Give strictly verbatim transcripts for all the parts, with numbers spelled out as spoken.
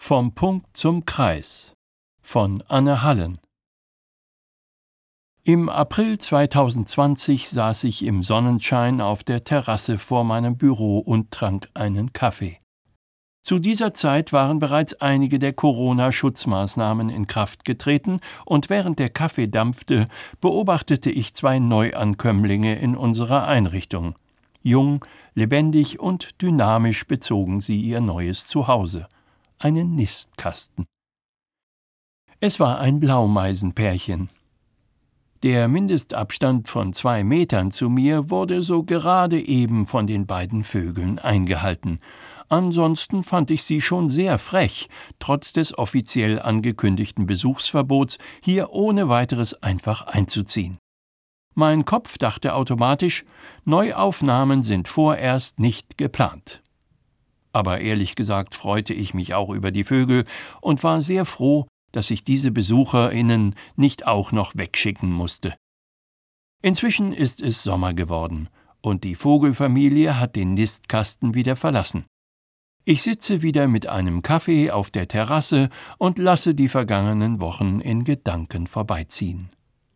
Vom Punkt zum Kreis von Anne Hallen. Im April zweitausendzwanzig saß ich im Sonnenschein auf der Terrasse vor meinem Büro und trank einen Kaffee. Zu dieser Zeit waren bereits einige der Corona-Schutzmaßnahmen in Kraft getreten, und während der Kaffee dampfte, beobachtete ich zwei Neuankömmlinge in unserer Einrichtung. Jung, lebendig und dynamisch bezogen sie ihr neues Zuhause, einen Nistkasten. Es war ein Blaumeisenpärchen. Der Mindestabstand von zwei Metern zu mir wurde so gerade eben von den beiden Vögeln eingehalten. Ansonsten fand ich sie schon sehr frech, trotz des offiziell angekündigten Besuchsverbots, hier ohne weiteres einfach einzuziehen. Mein Kopf dachte automatisch, Neuaufnahmen sind vorerst nicht geplant. Aber ehrlich gesagt freute ich mich auch über die Vögel und war sehr froh, dass ich diese BesucherInnen nicht auch noch wegschicken musste. Inzwischen ist es Sommer geworden und die Vogelfamilie hat den Nistkasten wieder verlassen. Ich sitze wieder mit einem Kaffee auf der Terrasse und lasse die vergangenen Wochen in Gedanken vorbeiziehen.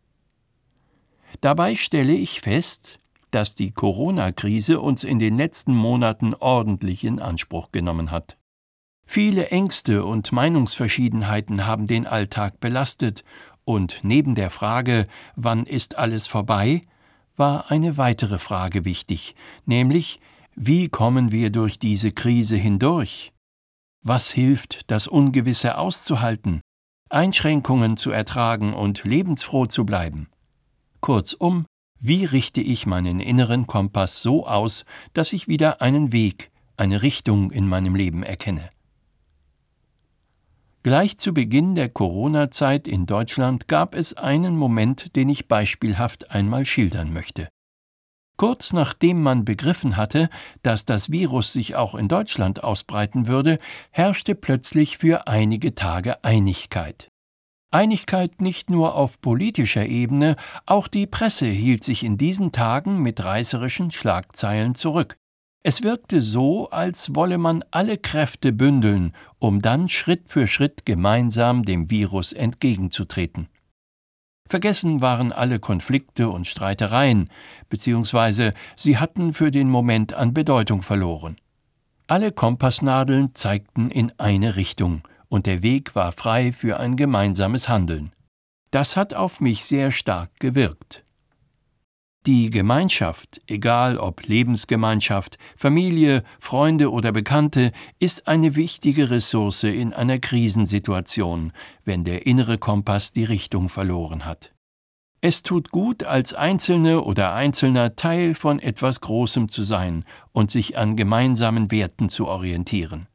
Dabei stelle ich fest, dass die Corona-Krise uns in den letzten Monaten ordentlich in Anspruch genommen hat. Viele Ängste und Meinungsverschiedenheiten haben den Alltag belastet, und neben der Frage, wann ist alles vorbei, war eine weitere Frage wichtig, nämlich, wie kommen wir durch diese Krise hindurch? Was hilft, das Ungewisse auszuhalten, Einschränkungen zu ertragen und lebensfroh zu bleiben? Kurzum, wie richte ich meinen inneren Kompass so aus, dass ich wieder einen Weg, eine Richtung in meinem Leben erkenne? Gleich zu Beginn der Corona-Zeit in Deutschland gab es einen Moment, den ich beispielhaft einmal schildern möchte. Kurz nachdem man begriffen hatte, dass das Virus sich auch in Deutschland ausbreiten würde, herrschte plötzlich für einige Tage Einigkeit. Einigkeit nicht nur auf politischer Ebene, auch die Presse hielt sich in diesen Tagen mit reißerischen Schlagzeilen zurück. Es wirkte so, als wolle man alle Kräfte bündeln, um dann Schritt für Schritt gemeinsam dem Virus entgegenzutreten. Vergessen waren alle Konflikte und Streitereien, beziehungsweise sie hatten für den Moment an Bedeutung verloren. Alle Kompassnadeln zeigten in eine Richtung, und der Weg war frei für ein gemeinsames Handeln. Das hat auf mich sehr stark gewirkt. Die Gemeinschaft, egal ob Lebensgemeinschaft, Familie, Freunde oder Bekannte, ist eine wichtige Ressource in einer Krisensituation, wenn der innere Kompass die Richtung verloren hat. Es tut gut, als Einzelne oder Einzelner Teil von etwas Großem zu sein und sich an gemeinsamen Werten zu orientieren.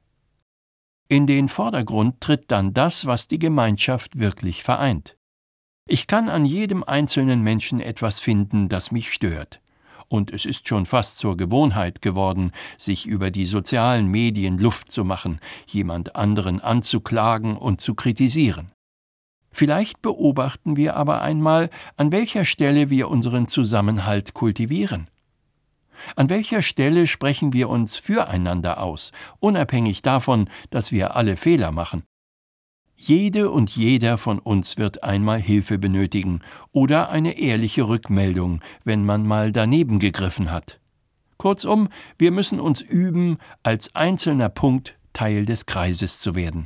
In den Vordergrund tritt dann das, was die Gemeinschaft wirklich vereint. Ich kann an jedem einzelnen Menschen etwas finden, das mich stört. Und es ist schon fast zur Gewohnheit geworden, sich über die sozialen Medien Luft zu machen, jemand anderen anzuklagen und zu kritisieren. Vielleicht beobachten wir aber einmal, an welcher Stelle wir unseren Zusammenhalt kultivieren. An welcher Stelle sprechen wir uns füreinander aus, unabhängig davon, dass wir alle Fehler machen. Jede und jeder von uns wird einmal Hilfe benötigen oder eine ehrliche Rückmeldung, wenn man mal daneben gegriffen hat. Kurzum, wir müssen uns üben, als einzelner Punkt Teil des Kreises zu werden.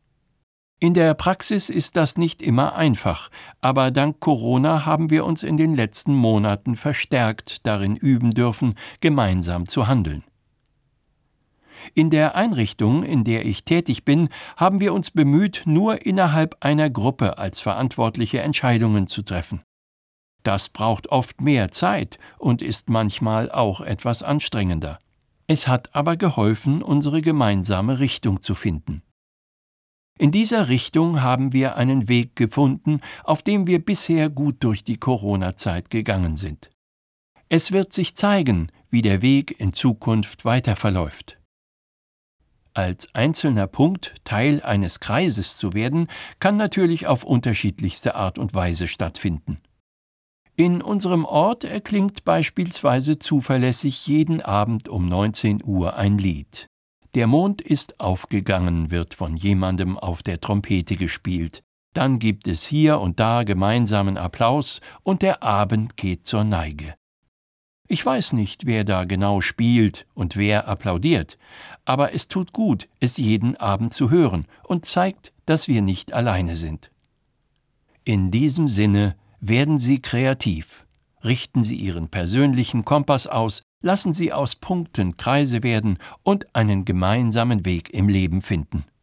In der Praxis ist das nicht immer einfach, aber dank Corona haben wir uns in den letzten Monaten verstärkt darin üben dürfen, gemeinsam zu handeln. In der Einrichtung, in der ich tätig bin, haben wir uns bemüht, nur innerhalb einer Gruppe als Verantwortliche Entscheidungen zu treffen. Das braucht oft mehr Zeit und ist manchmal auch etwas anstrengender. Es hat aber geholfen, unsere gemeinsame Richtung zu finden. In dieser Richtung haben wir einen Weg gefunden, auf dem wir bisher gut durch die Corona-Zeit gegangen sind. Es wird sich zeigen, wie der Weg in Zukunft weiter verläuft. Als einzelner Punkt Teil eines Kreises zu werden, kann natürlich auf unterschiedlichste Art und Weise stattfinden. In unserem Ort erklingt beispielsweise zuverlässig jeden Abend um neunzehn Uhr ein Lied. Der Mond ist aufgegangen, wird von jemandem auf der Trompete gespielt. Dann gibt es hier und da gemeinsamen Applaus und der Abend geht zur Neige. Ich weiß nicht, wer da genau spielt und wer applaudiert, aber es tut gut, es jeden Abend zu hören und zeigt, dass wir nicht alleine sind. In diesem Sinne, werden Sie kreativ. Richten Sie Ihren persönlichen Kompass aus, lassen Sie aus Punkten Kreise werden und einen gemeinsamen Weg im Leben finden.